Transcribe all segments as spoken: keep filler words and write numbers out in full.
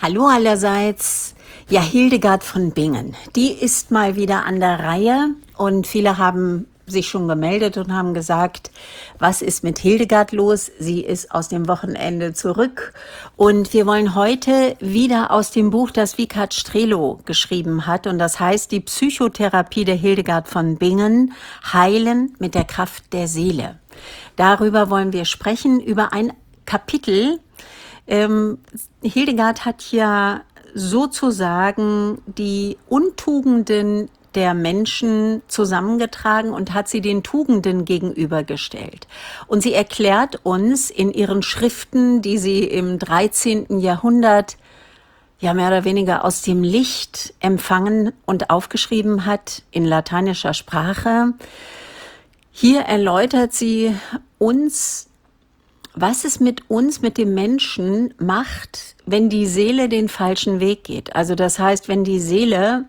Hallo allerseits. Ja, Hildegard von Bingen, die ist mal wieder an der Reihe und viele haben sich schon gemeldet und haben gesagt, was ist mit Hildegard los? Sie ist aus dem Wochenende zurück und wir wollen heute wieder aus dem Buch, das Wiechert Strelo geschrieben hat, und das heißt die Psychotherapie der Hildegard von Bingen, Heilen mit der Kraft der Seele. Darüber wollen wir sprechen, über ein Kapitel. Ähm, Hildegard hat ja sozusagen die Untugenden der Menschen zusammengetragen und hat sie den Tugenden gegenübergestellt. Und sie erklärt uns in ihren Schriften, die sie im dreizehnten Jahrhundert ja mehr oder weniger aus dem Licht empfangen und aufgeschrieben hat in lateinischer Sprache. Hier erläutert sie uns, was es mit uns, mit dem Menschen macht, wenn die Seele den falschen Weg geht. Also das heißt, wenn die Seele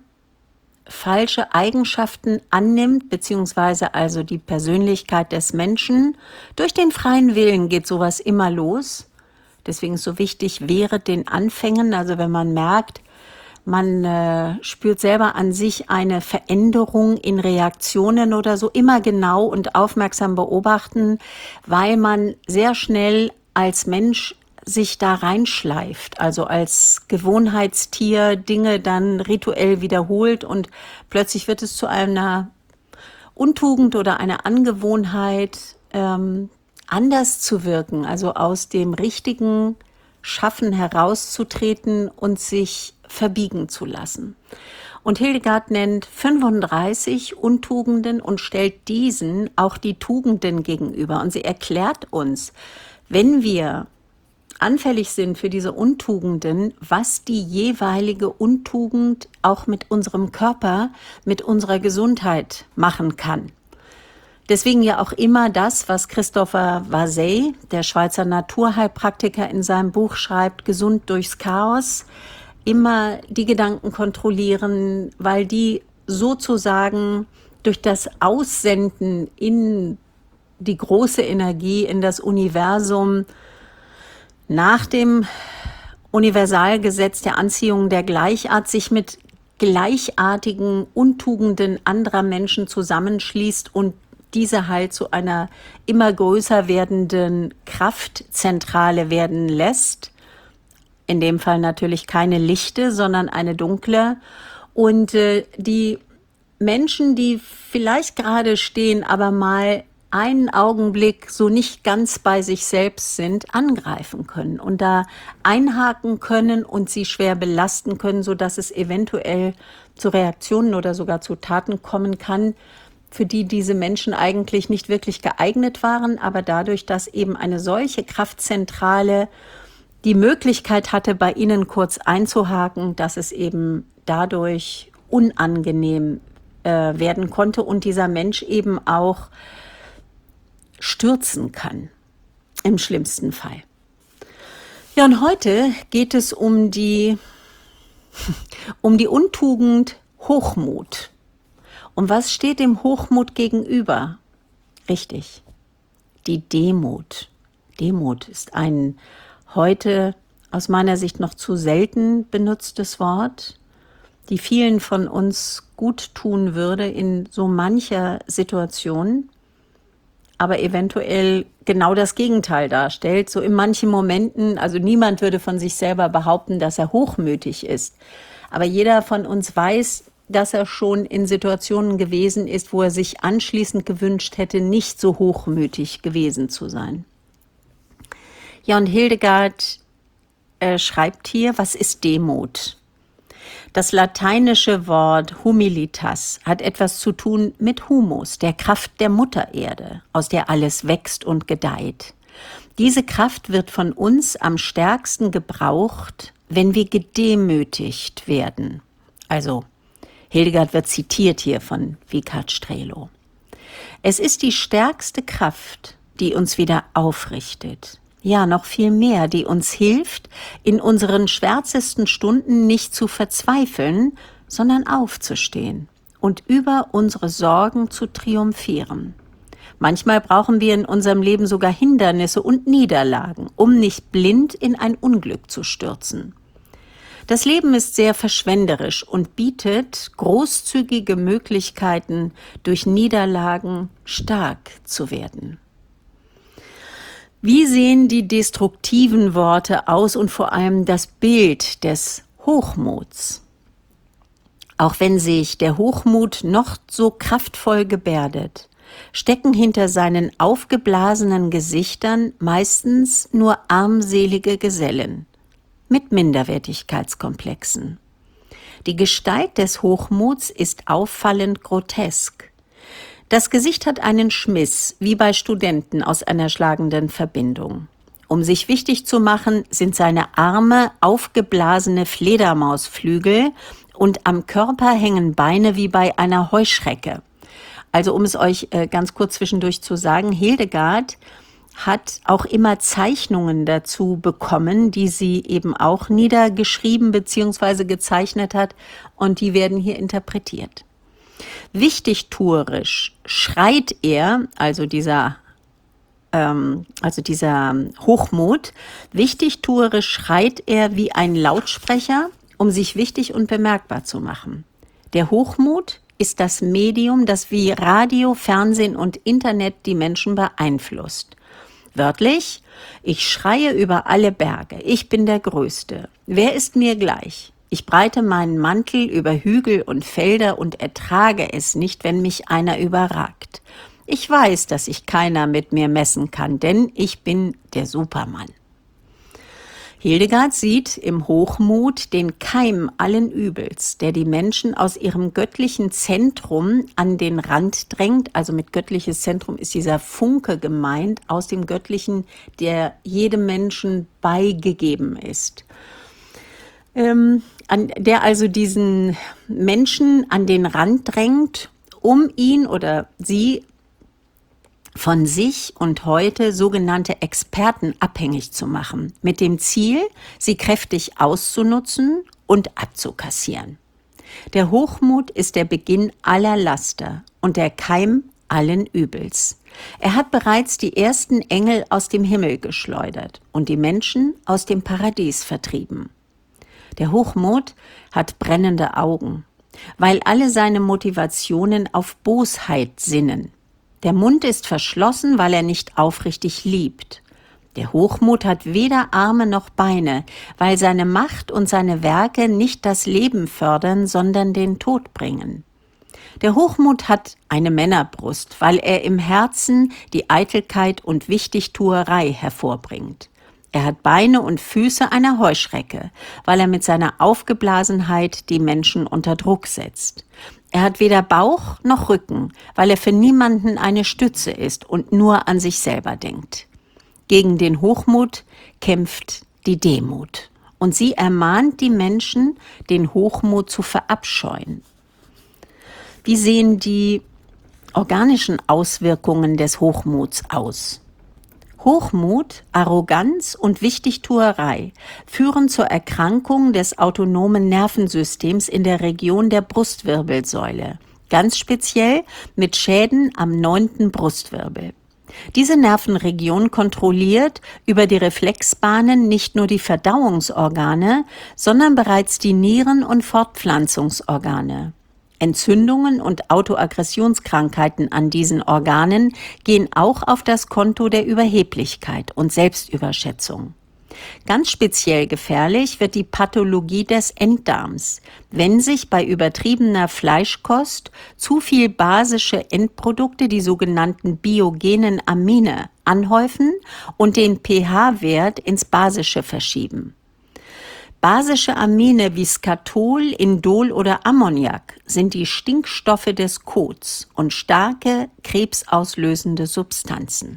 falsche Eigenschaften annimmt, beziehungsweise also die Persönlichkeit des Menschen. Durch den freien Willen geht sowas immer los. Deswegen ist so wichtig, wehret den Anfängen. Also wenn man merkt, man äh, spürt selber an sich eine Veränderung in Reaktionen oder so, immer genau und aufmerksam beobachten, weil man sehr schnell als Mensch sich da reinschleift, also als Gewohnheitstier Dinge dann rituell wiederholt und plötzlich wird es zu einer Untugend oder einer Angewohnheit, ähm, anders zu wirken, also aus dem richtigen Schaffen herauszutreten und sich verbiegen zu lassen. Und Hildegard nennt fünfunddreißig Untugenden und stellt diesen auch die Tugenden gegenüber. Und sie erklärt uns, wenn wir anfällig sind für diese Untugenden, was die jeweilige Untugend auch mit unserem Körper, mit unserer Gesundheit machen kann. Deswegen ja auch immer das, was Christopher Vasey, der Schweizer Naturheilpraktiker, in seinem Buch schreibt, Gesund durchs Chaos, immer die Gedanken kontrollieren, weil die sozusagen durch das Aussenden in die große Energie, in das Universum, nach dem Universalgesetz der Anziehung der Gleichart sich mit gleichartigen Untugenden anderer Menschen zusammenschließt und diese halt zu einer immer größer werdenden Kraftzentrale werden lässt. In dem Fall natürlich keine lichte, sondern eine dunkle. Und äh, die Menschen, die vielleicht gerade stehen, aber mal einen Augenblick so nicht ganz bei sich selbst sind, angreifen können und da einhaken können und sie schwer belasten können, sodass es eventuell zu Reaktionen oder sogar zu Taten kommen kann, für die diese Menschen eigentlich nicht wirklich geeignet waren, aber dadurch, dass eben eine solche Kraftzentrale die Möglichkeit hatte, bei ihnen kurz einzuhaken, dass es eben dadurch unangenehm äh, werden konnte und dieser Mensch eben auch stürzen kann, im schlimmsten Fall. Ja, und heute geht es um die, um die Untugend Hochmut. Und was steht dem Hochmut gegenüber? Richtig, die Demut. Demut ist ein heute aus meiner Sicht noch zu selten benutztes Wort, die vielen von uns gut tun würde in so mancher Situation, aber eventuell genau das Gegenteil darstellt. So in manchen Momenten, also niemand würde von sich selber behaupten, dass er hochmütig ist. Aber jeder von uns weiß, dass er schon in Situationen gewesen ist, wo er sich anschließend gewünscht hätte, nicht so hochmütig gewesen zu sein. Ja, und Hildegard äh, schreibt hier, was ist Demut? Das lateinische Wort humilitas hat etwas zu tun mit Humus, der Kraft der Muttererde, aus der alles wächst und gedeiht. Diese Kraft wird von uns am stärksten gebraucht, wenn wir gedemütigt werden. Also, Hildegard wird zitiert hier von Wiechert Strelo. Es ist die stärkste Kraft, die uns wieder aufrichtet. Ja, noch viel mehr, die uns hilft, in unseren schwärzesten Stunden nicht zu verzweifeln, sondern aufzustehen und über unsere Sorgen zu triumphieren. Manchmal brauchen wir in unserem Leben sogar Hindernisse und Niederlagen, um nicht blind in ein Unglück zu stürzen. Das Leben ist sehr verschwenderisch und bietet großzügige Möglichkeiten, durch Niederlagen stark zu werden. Wie sehen die destruktiven Worte aus und vor allem das Bild des Hochmuts? Auch wenn sich der Hochmut noch so kraftvoll gebärdet, stecken hinter seinen aufgeblasenen Gesichtern meistens nur armselige Gesellen mit Minderwertigkeitskomplexen. Die Gestalt des Hochmuts ist auffallend grotesk. Das Gesicht hat einen Schmiss, wie bei Studenten aus einer schlagenden Verbindung. Um sich wichtig zu machen, sind seine Arme aufgeblasene Fledermausflügel und am Körper hängen Beine wie bei einer Heuschrecke. Also um es euch äh, ganz kurz zwischendurch zu sagen, Hildegard hat auch immer Zeichnungen dazu bekommen, die sie eben auch niedergeschrieben bzw. gezeichnet hat und die werden hier interpretiert. Wichtigtuerisch schreit er, also dieser, ähm, also dieser Hochmut, wichtigtuerisch schreit er wie ein Lautsprecher, um sich wichtig und bemerkbar zu machen. Der Hochmut ist das Medium, das wie Radio, Fernsehen und Internet die Menschen beeinflusst. Wörtlich, ich schreie über alle Berge, ich bin der Größte. Wer ist mir gleich? Ich breite meinen Mantel über Hügel und Felder und ertrage es nicht, wenn mich einer überragt. Ich weiß, dass sich keiner mit mir messen kann, denn ich bin der Supermann. Hildegard sieht im Hochmut den Keim allen Übels, der die Menschen aus ihrem göttlichen Zentrum an den Rand drängt. Also mit göttliches Zentrum ist dieser Funke gemeint aus dem Göttlichen, der jedem Menschen beigegeben ist. Ähm, an, der also diesen Menschen an den Rand drängt, um ihn oder sie von sich und heute sogenannte Experten abhängig zu machen, mit dem Ziel, sie kräftig auszunutzen und abzukassieren. Der Hochmut ist der Beginn aller Laster und der Keim allen Übels. Er hat bereits die ersten Engel aus dem Himmel geschleudert und die Menschen aus dem Paradies vertrieben. Der Hochmut hat brennende Augen, weil alle seine Motivationen auf Bosheit sinnen. Der Mund ist verschlossen, weil er nicht aufrichtig liebt. Der Hochmut hat weder Arme noch Beine, weil seine Macht und seine Werke nicht das Leben fördern, sondern den Tod bringen. Der Hochmut hat eine Männerbrust, weil er im Herzen die Eitelkeit und Wichtigtuerei hervorbringt. Er hat Beine und Füße einer Heuschrecke, weil er mit seiner Aufgeblasenheit die Menschen unter Druck setzt. Er hat weder Bauch noch Rücken, weil er für niemanden eine Stütze ist und nur an sich selber denkt. Gegen den Hochmut kämpft die Demut und sie ermahnt die Menschen, den Hochmut zu verabscheuen. Wie sehen die organischen Auswirkungen des Hochmuts aus? Hochmut, Arroganz und Wichtigtuerei führen zur Erkrankung des autonomen Nervensystems in der Region der Brustwirbelsäule, ganz speziell mit Schäden am neunten Brustwirbel. Diese Nervenregion kontrolliert über die Reflexbahnen nicht nur die Verdauungsorgane, sondern bereits die Nieren- und Fortpflanzungsorgane. Entzündungen und Autoaggressionskrankheiten an diesen Organen gehen auch auf das Konto der Überheblichkeit und Selbstüberschätzung. Ganz speziell gefährlich wird die Pathologie des Enddarms, wenn sich bei übertriebener Fleischkost zu viel basische Endprodukte, die sogenannten biogenen Amine, anhäufen und den pH-Wert ins Basische verschieben. Basische Amine wie Skatol, Indol oder Ammoniak sind die Stinkstoffe des Kots und starke krebsauslösende Substanzen.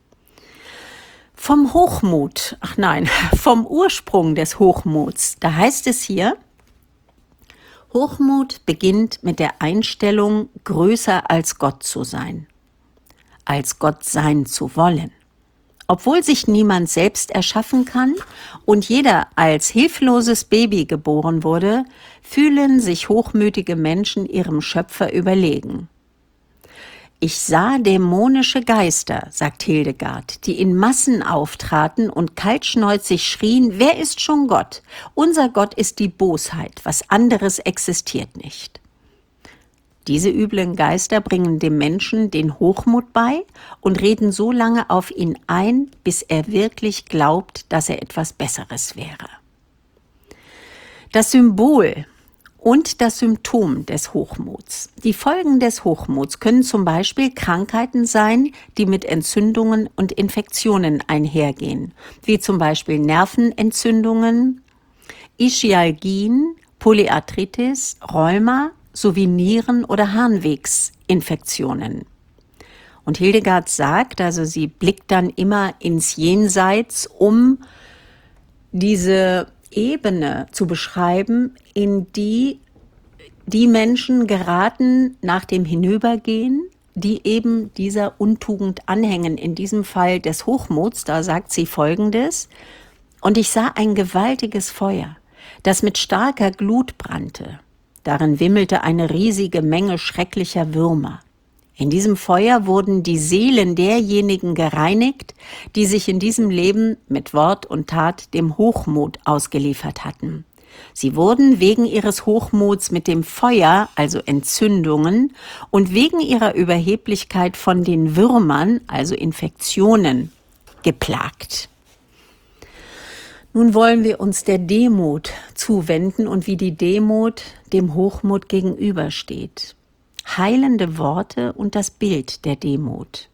Vom Hochmut, ach nein, vom Ursprung des Hochmuts, da heißt es hier, Hochmut beginnt mit der Einstellung, größer als Gott zu sein, als Gott sein zu wollen. Obwohl sich niemand selbst erschaffen kann und jeder als hilfloses Baby geboren wurde, fühlen sich hochmütige Menschen ihrem Schöpfer überlegen. Ich sah dämonische Geister, sagt Hildegard, die in Massen auftraten und kaltschnäuzig schrien, wer ist schon Gott? Unser Gott ist die Bosheit, was anderes existiert nicht. Diese üblen Geister bringen dem Menschen den Hochmut bei und reden so lange auf ihn ein, bis er wirklich glaubt, dass er etwas Besseres wäre. Das Symbol und das Symptom des Hochmuts. Die Folgen des Hochmuts können zum Beispiel Krankheiten sein, die mit Entzündungen und Infektionen einhergehen, wie zum Beispiel Nervenentzündungen, Ischialgien, Polyarthritis, Rheuma sowie Nieren- oder Harnwegsinfektionen. Und Hildegard sagt, also sie blickt dann immer ins Jenseits, um diese Ebene zu beschreiben, in die die Menschen geraten nach dem Hinübergehen, die eben dieser Untugend anhängen, in diesem Fall des Hochmuts. Da sagt sie Folgendes: Und ich sah ein gewaltiges Feuer, das mit starker Glut brannte. Darin wimmelte eine riesige Menge schrecklicher Würmer. In diesem Feuer wurden die Seelen derjenigen gereinigt, die sich in diesem Leben mit Wort und Tat dem Hochmut ausgeliefert hatten. Sie wurden wegen ihres Hochmuts mit dem Feuer, also Entzündungen, und wegen ihrer Überheblichkeit von den Würmern, also Infektionen, geplagt. Nun wollen wir uns der Demut zuwenden und wie die Demut dem Hochmut gegenübersteht. Heilende Worte und das Bild der Demut.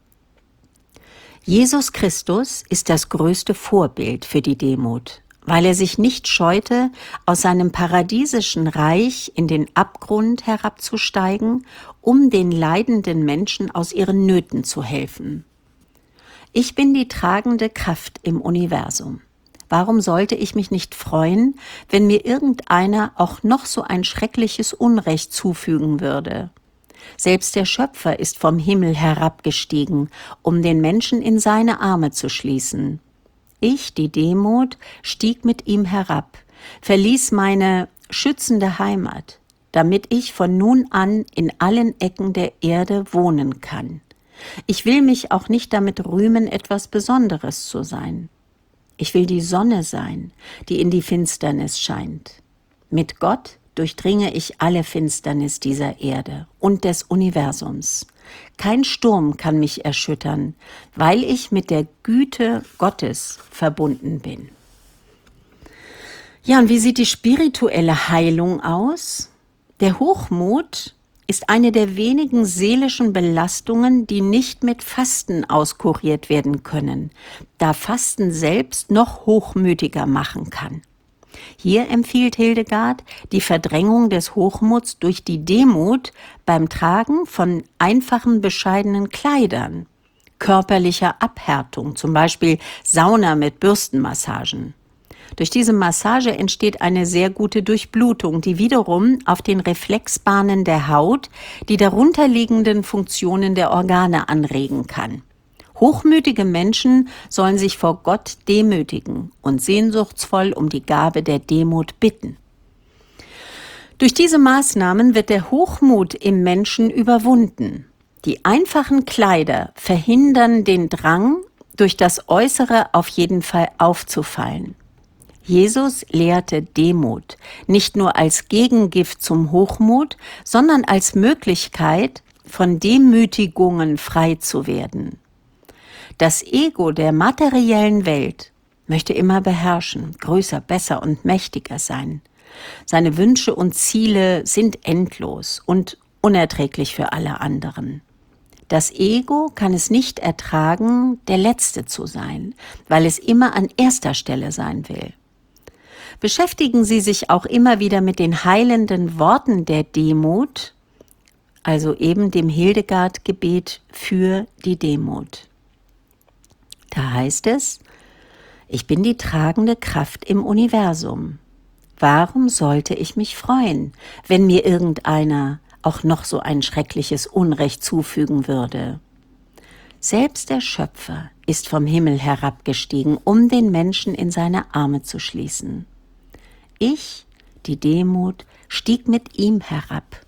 Jesus Christus ist das größte Vorbild für die Demut, weil er sich nicht scheute, aus seinem paradiesischen Reich in den Abgrund herabzusteigen, um den leidenden Menschen aus ihren Nöten zu helfen. Ich bin die tragende Kraft im Universum. Warum sollte ich mich nicht freuen, wenn mir irgendeiner auch noch so ein schreckliches Unrecht zufügen würde? Selbst der Schöpfer ist vom Himmel herabgestiegen, um den Menschen in seine Arme zu schließen. Ich, die Demut, stieg mit ihm herab, verließ meine schützende Heimat, damit ich von nun an in allen Ecken der Erde wohnen kann. Ich will mich auch nicht damit rühmen, etwas Besonderes zu sein. Ich will die Sonne sein, die in die Finsternis scheint. Mit Gott durchdringe ich alle Finsternis dieser Erde und des Universums. Kein Sturm kann mich erschüttern, weil ich mit der Güte Gottes verbunden bin. Ja, und wie sieht die spirituelle Heilung aus? Der Hochmut ist eine der wenigen seelischen Belastungen, die nicht mit Fasten auskuriert werden können, da Fasten selbst noch hochmütiger machen kann. Hier empfiehlt Hildegard die Verdrängung des Hochmuts durch die Demut beim Tragen von einfachen, bescheidenen Kleidern, körperlicher Abhärtung, zum Beispiel Sauna mit Bürstenmassagen. Durch diese Massage entsteht eine sehr gute Durchblutung, die wiederum auf den Reflexbahnen der Haut die darunterliegenden Funktionen der Organe anregen kann. Hochmütige Menschen sollen sich vor Gott demütigen und sehnsuchtsvoll um die Gabe der Demut bitten. Durch diese Maßnahmen wird der Hochmut im Menschen überwunden. Die einfachen Kleider verhindern den Drang, durch das Äußere auf jeden Fall aufzufallen. Jesus lehrte Demut, nicht nur als Gegengift zum Hochmut, sondern als Möglichkeit, von Demütigungen frei zu werden. Das Ego der materiellen Welt möchte immer beherrschen, größer, besser und mächtiger sein. Seine Wünsche und Ziele sind endlos und unerträglich für alle anderen. Das Ego kann es nicht ertragen, der Letzte zu sein, weil es immer an erster Stelle sein will. Beschäftigen Sie sich auch immer wieder mit den heilenden Worten der Demut, also eben dem Hildegard-Gebet für die Demut. Da heißt es: Ich bin die tragende Kraft im Universum. Warum sollte ich mich freuen, wenn mir irgendeiner auch noch so ein schreckliches Unrecht zufügen würde? Selbst der Schöpfer ist vom Himmel herabgestiegen, um den Menschen in seine Arme zu schließen. Ich, die Demut, stieg mit ihm herab,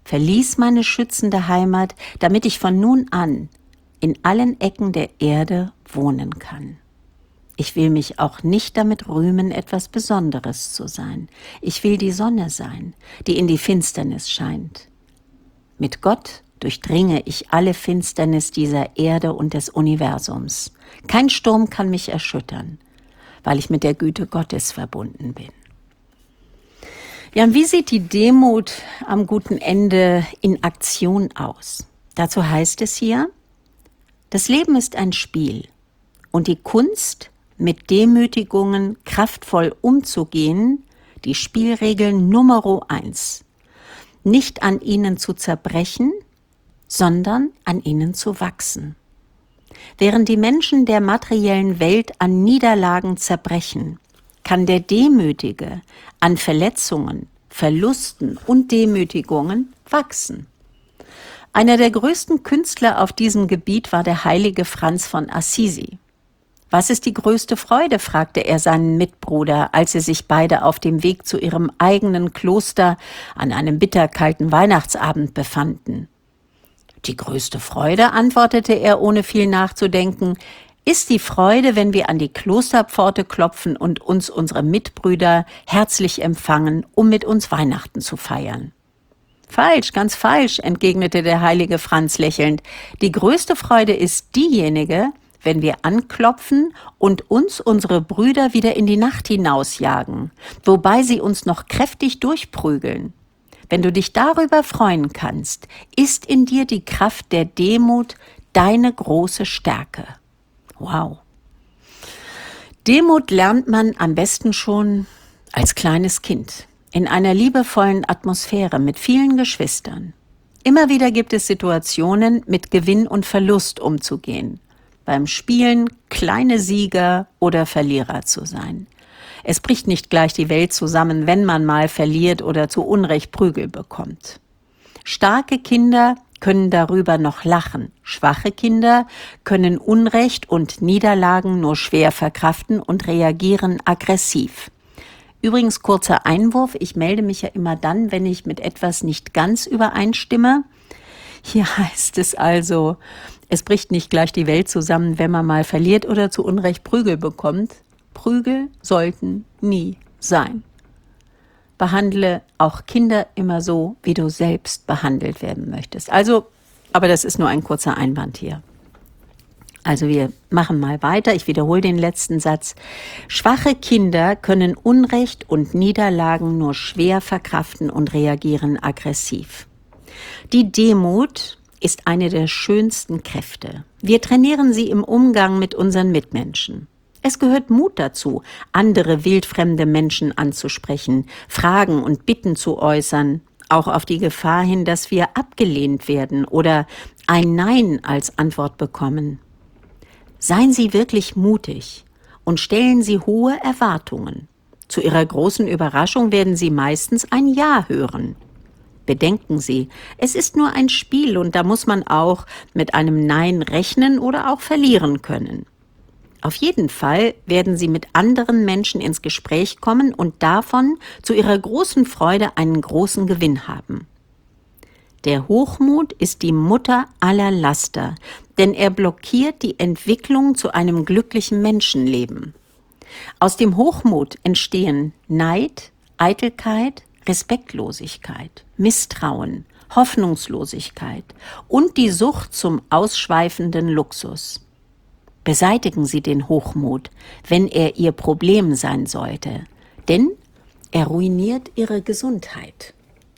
verließ meine schützende Heimat, damit ich von nun an in allen Ecken der Erde wohnen kann. Ich will mich auch nicht damit rühmen, etwas Besonderes zu sein. Ich will die Sonne sein, die in die Finsternis scheint. Mit Gott durchdringe ich alle Finsternis dieser Erde und des Universums. Kein Sturm kann mich erschüttern, weil ich mit der Güte Gottes verbunden bin. Ja, und wie sieht die Demut am guten Ende in Aktion aus? Dazu heißt es hier, das Leben ist ein Spiel und die Kunst, mit Demütigungen kraftvoll umzugehen, die Spielregeln Numero eins. Nicht an ihnen zu zerbrechen, sondern an ihnen zu wachsen. Während die Menschen der materiellen Welt an Niederlagen zerbrechen, kann der Demütige an Verletzungen, Verlusten und Demütigungen wachsen. Einer der größten Künstler auf diesem Gebiet war der heilige Franz von Assisi. Was ist die größte Freude, fragte er seinen Mitbruder, als sie sich beide auf dem Weg zu ihrem eigenen Kloster an einem bitterkalten Weihnachtsabend befanden. Die größte Freude, antwortete er ohne viel nachzudenken, ist die Freude, wenn wir an die Klosterpforte klopfen und uns unsere Mitbrüder herzlich empfangen, um mit uns Weihnachten zu feiern. Falsch, ganz falsch, entgegnete der heilige Franz lächelnd. Die größte Freude ist diejenige, wenn wir anklopfen und uns unsere Brüder wieder in die Nacht hinausjagen, wobei sie uns noch kräftig durchprügeln. Wenn du dich darüber freuen kannst, ist in dir die Kraft der Demut deine große Stärke. Wow. Demut lernt man am besten schon als kleines Kind, in einer liebevollen Atmosphäre mit vielen Geschwistern. Immer wieder gibt es Situationen, mit Gewinn und Verlust umzugehen. Beim Spielen kleine Sieger oder Verlierer zu sein. Es bricht nicht gleich die Welt zusammen, wenn man mal verliert oder zu Unrecht Prügel bekommt. Starke Kinder können darüber noch lachen. Schwache Kinder können Unrecht und Niederlagen nur schwer verkraften und reagieren aggressiv. Übrigens kurzer Einwurf, ich melde mich ja immer dann, wenn ich mit etwas nicht ganz übereinstimme. Hier heißt es also, es bricht nicht gleich die Welt zusammen, wenn man mal verliert oder zu Unrecht Prügel bekommt. Prügel sollten nie sein. Behandle auch Kinder immer so, wie du selbst behandelt werden möchtest. Also, aber das ist nur ein kurzer Einwand hier. Also wir machen mal weiter. Ich wiederhole den letzten Satz. Schwache Kinder können Unrecht und Niederlagen nur schwer verkraften und reagieren aggressiv. Die Demut ist eine der schönsten Kräfte. Wir trainieren sie im Umgang mit unseren Mitmenschen. Es gehört Mut dazu, andere wildfremde Menschen anzusprechen, Fragen und Bitten zu äußern, auch auf die Gefahr hin, dass wir abgelehnt werden oder ein Nein als Antwort bekommen. Seien Sie wirklich mutig und stellen Sie hohe Erwartungen. Zu Ihrer großen Überraschung werden Sie meistens ein Ja hören. Bedenken Sie, es ist nur ein Spiel und da muss man auch mit einem Nein rechnen oder auch verlieren können. Auf jeden Fall werden Sie mit anderen Menschen ins Gespräch kommen und davon zu Ihrer großen Freude einen großen Gewinn haben. Der Hochmut ist die Mutter aller Laster, denn er blockiert die Entwicklung zu einem glücklichen Menschenleben. Aus dem Hochmut entstehen Neid, Eitelkeit, Respektlosigkeit, Misstrauen, Hoffnungslosigkeit und die Sucht zum ausschweifenden Luxus. Beseitigen Sie den Hochmut, wenn er Ihr Problem sein sollte, denn er ruiniert Ihre Gesundheit.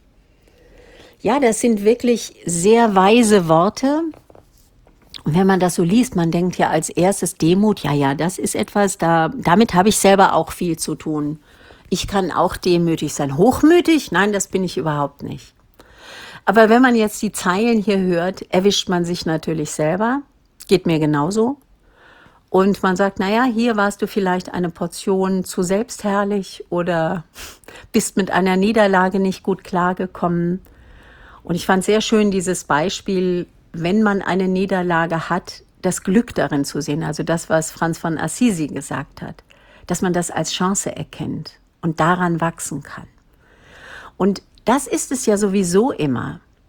Ja, das sind wirklich sehr weise Worte. Und wenn man das so liest, man denkt ja als erstes Demut, ja, ja, das ist etwas, da, damit habe ich selber auch viel zu tun. Ich kann auch demütig sein. Hochmütig? Nein, das bin ich überhaupt nicht. Aber wenn man jetzt die Zeilen hier hört, erwischt man sich natürlich selber. Geht mir genauso. Und man sagt, naja, hier warst du vielleicht eine Portion zu selbstherrlich oder bist mit einer Niederlage nicht gut klargekommen. Und ich fand sehr schön dieses Beispiel, wenn man eine Niederlage hat, das Glück darin zu sehen. Also das, was Franz von Assisi gesagt hat, dass man das als Chance erkennt und daran wachsen kann. Und das ist es ja sowieso immer.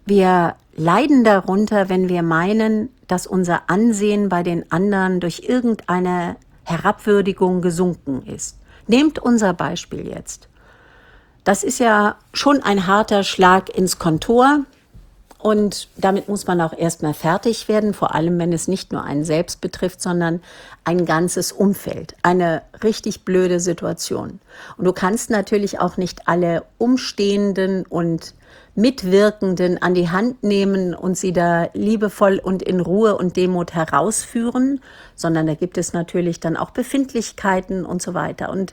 Wir leiden darunter, wenn wir meinen, dass unser Ansehen bei den anderen durch irgendeine Herabwürdigung gesunken ist. Nehmt unser Beispiel jetzt. Das ist ja schon ein harter Schlag ins Kontor und damit muss man auch erstmal fertig werden, vor allem wenn es nicht nur einen selbst betrifft, sondern ein ganzes Umfeld. Eine richtig blöde Situation. Und du kannst natürlich auch nicht alle Umstehenden und Mitwirkenden an die Hand nehmen und sie da liebevoll und in Ruhe und Demut herausführen, sondern da gibt es natürlich dann auch Befindlichkeiten und so weiter. Und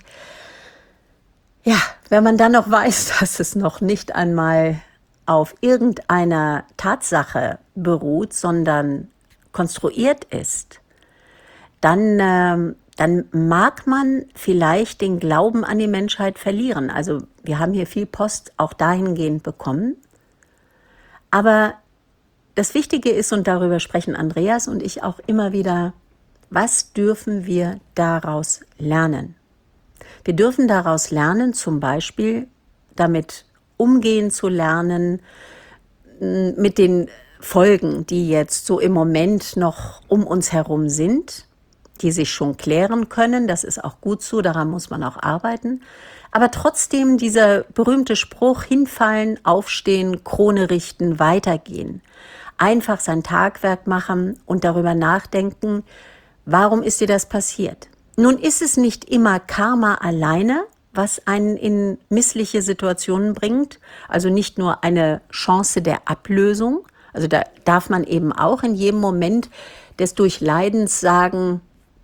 ja, wenn man dann noch weiß, dass es noch nicht einmal auf irgendeiner Tatsache beruht, sondern konstruiert ist, dann, ähm, dann mag man vielleicht den Glauben an die Menschheit verlieren. Also wir haben hier viel Post auch dahingehend bekommen. Aber das Wichtige ist, und darüber sprechen Andreas und ich auch immer wieder, was dürfen wir daraus lernen? Wir dürfen daraus lernen, zum Beispiel damit umgehen zu lernen, mit den Folgen, die jetzt so im Moment noch um uns herum sind, die sich schon klären können. Das ist auch gut so, daran muss man auch arbeiten. Aber trotzdem dieser berühmte Spruch, hinfallen, aufstehen, Krone richten, weitergehen. Einfach sein Tagwerk machen und darüber nachdenken, warum ist dir das passiert? Nun ist es nicht immer Karma alleine, was einen in missliche Situationen bringt, also nicht nur eine Chance der Ablösung. Also da darf man eben auch in jedem Moment des Durchleidens sagen,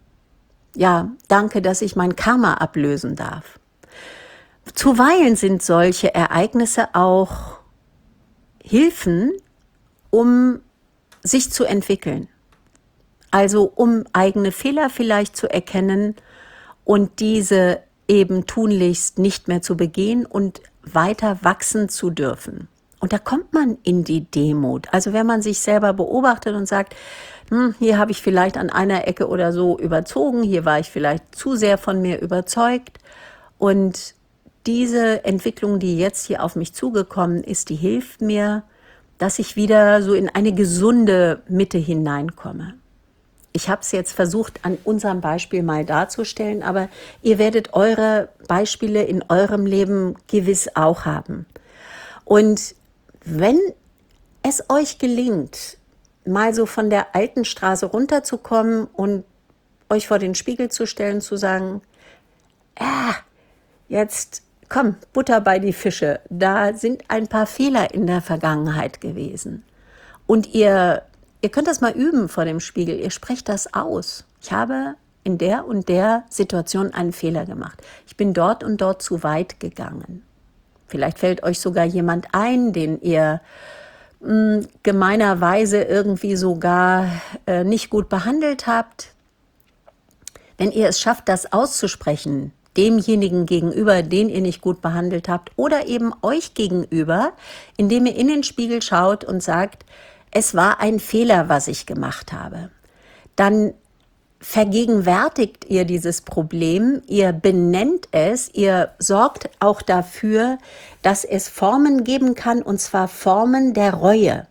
ja, danke, dass ich mein Karma ablösen darf. Zuweilen sind solche Ereignisse auch Hilfen, um sich zu entwickeln. Also um eigene Fehler vielleicht zu erkennen und diese eben tunlichst nicht mehr zu begehen und weiter wachsen zu dürfen. Und da kommt man in die Demut. Also wenn man sich selber beobachtet und sagt, hm, hier habe ich vielleicht an einer Ecke oder so überzogen, hier war ich vielleicht zu sehr von mir überzeugt. Und diese Entwicklung, die jetzt hier auf mich zugekommen ist, die hilft mir, dass ich wieder so in eine gesunde Mitte hineinkomme. Ich habe es jetzt versucht, an unserem Beispiel mal darzustellen, aber ihr werdet eure Beispiele in eurem Leben gewiss auch haben. Und wenn es euch gelingt, mal so von der alten Straße runterzukommen und euch vor den Spiegel zu stellen, zu sagen, ah, jetzt komm, Butter bei die Fische, da sind ein paar Fehler in der Vergangenheit gewesen. Und ihr Ihr könnt das mal üben vor dem Spiegel. Ihr sprecht das aus. Ich habe in der und der Situation einen Fehler gemacht. Ich bin dort und dort zu weit gegangen. Vielleicht fällt euch sogar jemand ein, den ihr mh, gemeinerweise irgendwie sogar äh, nicht gut behandelt habt. Wenn ihr es schafft, das auszusprechen, demjenigen gegenüber, den ihr nicht gut behandelt habt, oder eben euch gegenüber, indem ihr in den Spiegel schaut und sagt, es war ein Fehler, was ich gemacht habe, dann vergegenwärtigt ihr dieses Problem, ihr benennt es, ihr sorgt auch dafür, dass es Formen geben kann, und zwar Formen der Reue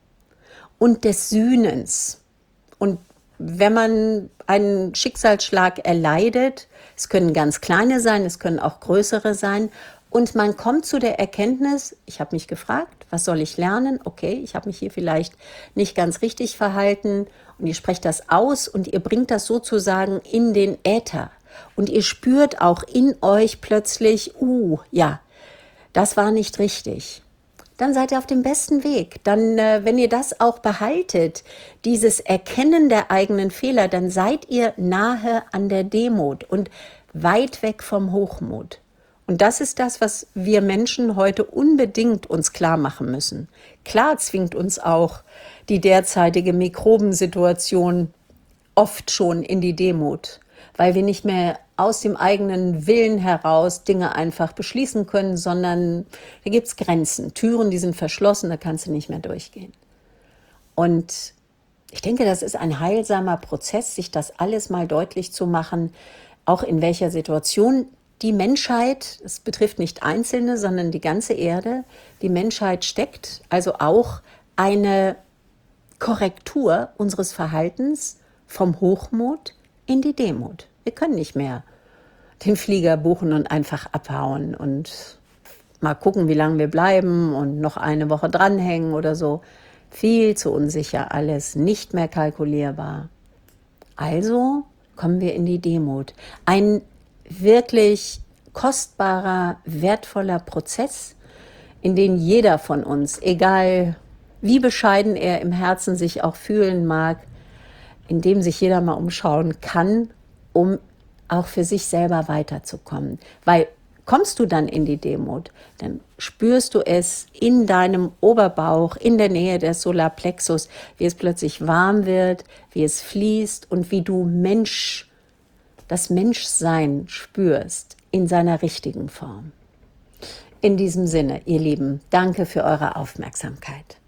und des Sühnens. Und wenn man einen Schicksalsschlag erleidet, es können ganz kleine sein, es können auch größere sein, und man kommt zu der Erkenntnis, ich habe mich gefragt, was soll ich lernen? Okay, ich habe mich hier vielleicht nicht ganz richtig verhalten, und ihr sprecht das aus und ihr bringt das sozusagen in den Äther. Und ihr spürt auch in euch plötzlich, uh, ja, das war nicht richtig. Dann seid ihr auf dem besten Weg. Dann, äh, wenn ihr das auch behaltet, dieses Erkennen der eigenen Fehler, dann seid ihr nahe an der Demut und weit weg vom Hochmut. Und das ist das, was wir Menschen heute unbedingt uns klar machen müssen. Klar zwingt uns auch die derzeitige Mikrobensituation oft schon in die Demut, weil wir nicht mehr aus dem eigenen Willen heraus Dinge einfach beschließen können, sondern da gibt es Grenzen, Türen, die sind verschlossen, da kannst du nicht mehr durchgehen. Und ich denke, das ist ein heilsamer Prozess, sich das alles mal deutlich zu machen, auch in welcher Situation die Menschheit, es betrifft nicht Einzelne, sondern die ganze Erde, die Menschheit steckt also auch eine Korrektur unseres Verhaltens vom Hochmut in die Demut. Wir können nicht mehr den Flieger buchen und einfach abhauen und mal gucken, wie lange wir bleiben und noch eine Woche dranhängen oder so. Viel zu unsicher alles, nicht mehr kalkulierbar. Also kommen wir in die Demut. Ein wirklich kostbarer, wertvoller Prozess, in den jeder von uns, egal wie bescheiden er im Herzen sich auch fühlen mag, in dem sich jeder mal umschauen kann, um auch für sich selber weiterzukommen. Weil kommst du dann in die Demut, dann spürst du es in deinem Oberbauch, in der Nähe des Solarplexus, wie es plötzlich warm wird, wie es fließt und wie du Mensch, das Menschsein spürst in seiner richtigen Form. In diesem Sinne, ihr Lieben, danke für eure Aufmerksamkeit.